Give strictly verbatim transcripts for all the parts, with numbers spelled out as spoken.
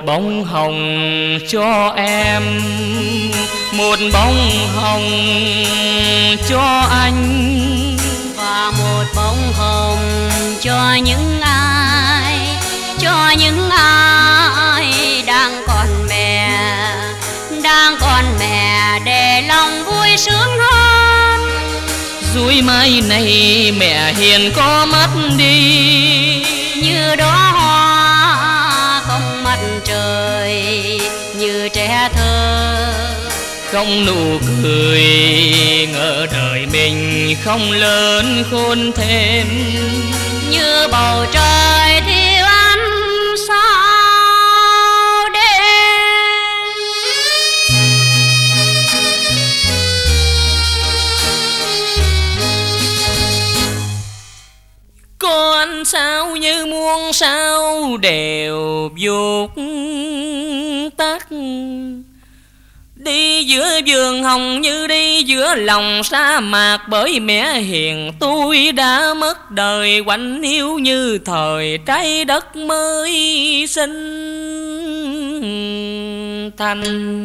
bông hồng cho em, một bông hồng cho anh, và một bông hồng cho những ai, cho những ai đang còn mẹ, đang còn mẹ để lòng vui sướng hơn. Rồi mai này mẹ hiền có mất đi, như đóa hoa không mặt trời, như trẻ thơ không nụ cười, ngỡ đời mình không lớn khôn thêm, như bầu trời thiếu ánh sao đêm. Con sao như muôn sao đều vụt tắt, đi giữa vườn hồng như đi giữa lòng sa mạc. Bởi mẹ hiền tôi đã mất đời, quạnh hiu như thời trái đất mới sinh thành.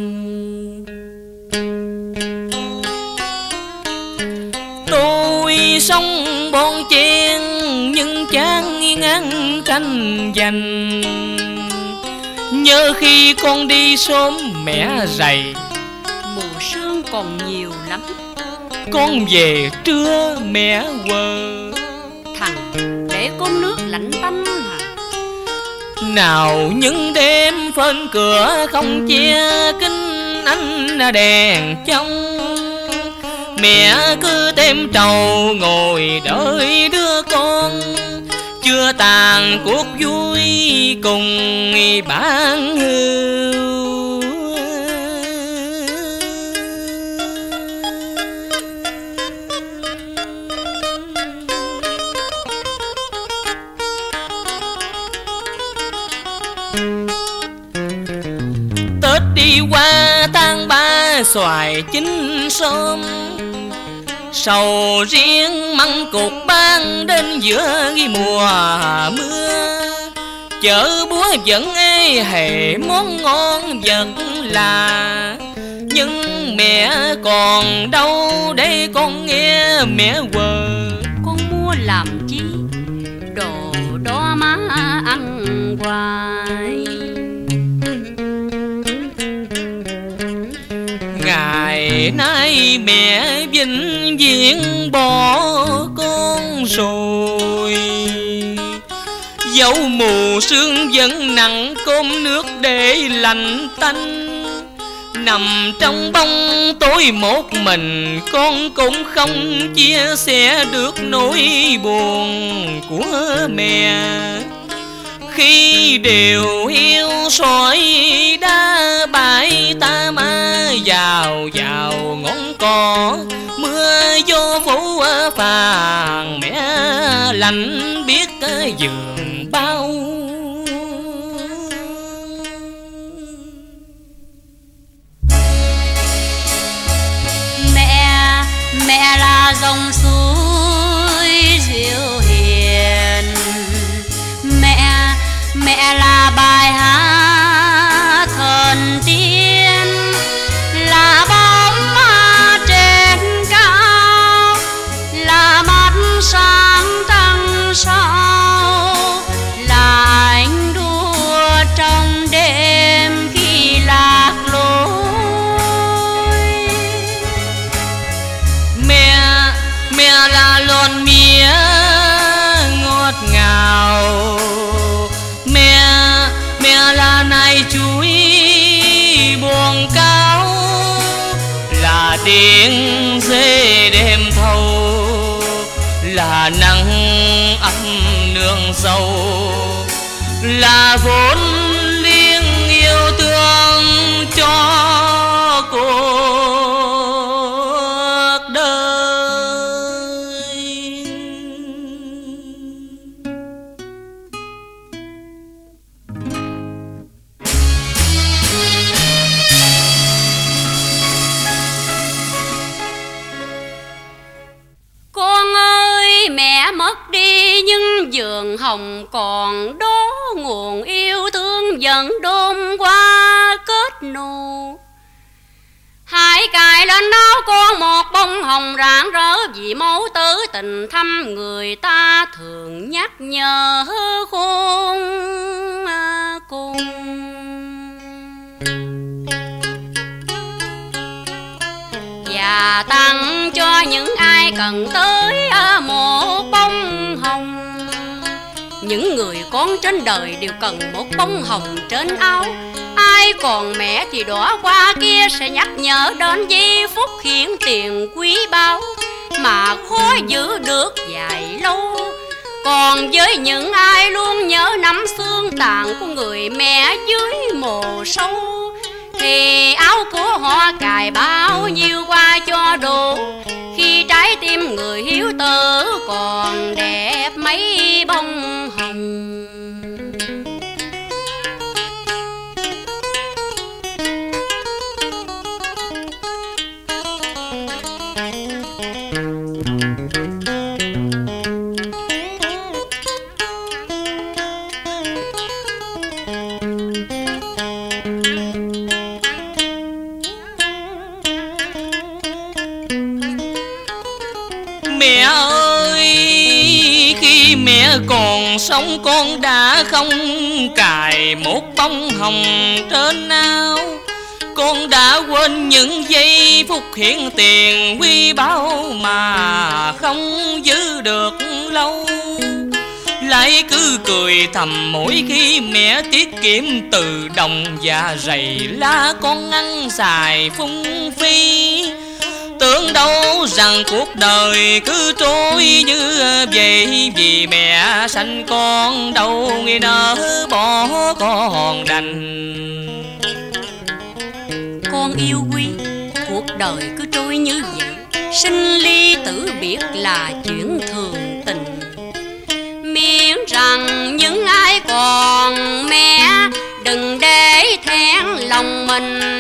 Tôi sống bon chen nhưng chán ngán tranh giành, nhớ khi con đi sớm mẹ rầy, mùa sương còn nhiều lắm, con về trưa mẹ quờ. Thằng để con nước lạnh tanh hả? Nào những đêm phên cửa không che kính ánh đèn trong, mẹ cứ thêm trầu ngồi đợi đứa con, chưa tàn cuộc vui cùng bạn hưu. Tết đi qua tháng ba xoài chín sớm, sầu riêng măng cục ban đến giữa mùa mưa. Chợ búa vẫn ê hề món ngon vật là, nhưng mẹ còn đâu để con nghe mẹ quờ. Con mua làm chi đồ đó má ăn hoài, ngày nay mẹ vĩnh viễn bỏ con rồi. Dẫu mù sương vẫn nặng cơm nước để lạnh tanh, nằm trong bóng tối một mình con cũng không chia sẻ được nỗi buồn của mẹ. Khi đều hiu sỏi đá bãi ta ma vào vào ngón cỏ, mưa gió phủ phàng mẹ lạnh biết giường bao. Mẹ mẹ là dòng suối dịu hiền, mẹ mẹ là bài hát thần tiên, là bóng ma trên cao, là mắt sáng trăng sao, là ánh đua trong đêm khi lạc lối. Mẹ mẹ là lon mía ngọt ngào, mẹ mẹ là nai chuối buồn cao, là tiếng dê đêm thâu, là nắng ấm nương dâu, là vốn liêng yêu thương cho cuộc đời. Con ơi mẹ mất đi nhưng giường hồng còn đó, nguồn yêu thương dần đôm qua kết nụ. Hãy cài lên áo con một bông hồng rạng rỡ, vì mẫu tử tình thăm người ta thường nhắc nhở khôn cùng. Và tặng cho những ai cần tới một bông hồng. Những người con trên đời đều cần một bông hồng trên áo. Ai còn mẹ thì đóa hoa kia sẽ nhắc nhở đến giây phút hiển tiền quý báu mà khó giữ được dài lâu. Còn với những ai luôn nhớ năm xương tàn của người mẹ dưới mồ sâu, thì áo của họ cài bao nhiêu qua cho đủ, khi trái tim người hiếu tử còn đẹp mấy bông hồng. Mẹ ơi, khi mẹ còn sống con đã không cài một bông hồng trên áo. Con đã quên những giây phút hiện tiền quý báu mà không giữ được lâu. Lại cứ cười thầm mỗi khi mẹ tiết kiệm từ đồng và rầy la con ăn xài phung phí. Tưởng đâu rằng cuộc đời cứ trôi như vậy, vì mẹ sanh con đâu nghi nỡ bỏ con đành. Con yêu quý, cuộc đời cứ trôi như vậy, sinh ly tử biệt là chuyện thường tình. Miễn rằng những ai còn mẹ đừng để thẹn lòng mình,